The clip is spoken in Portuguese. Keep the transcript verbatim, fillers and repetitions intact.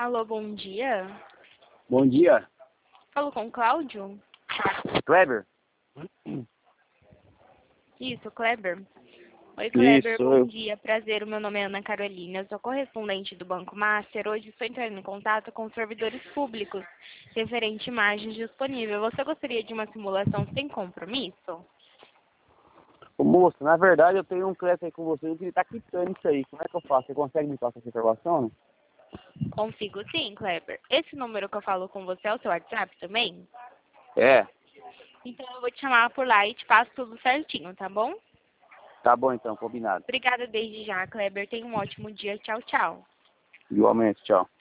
Alô, bom dia. Bom dia. Falo com o Cláudio? Kleber? Isso, Kleber. Oi, Kleber, Isso, bom eu. dia. Prazer, o meu nome é Ana Carolina. Eu sou correspondente do Banco Master. Hoje estou entrando em contato com os servidores públicos referente a imagens disponíveis. Você gostaria de uma simulação sem compromisso? Ô, moço, na verdade eu tenho um crédito aí com você que ele tá quitando isso aí. Como é que eu faço? Você consegue me passar essa informação? Né? Consigo sim, Kleber. Esse número que eu falo com você é o seu WhatsApp também? É. Então eu vou te chamar por lá e te passo tudo certinho, tá bom? Tá bom então, combinado. Obrigada desde já, Kleber. Tenha um ótimo dia. Tchau, tchau. Igualmente, tchau.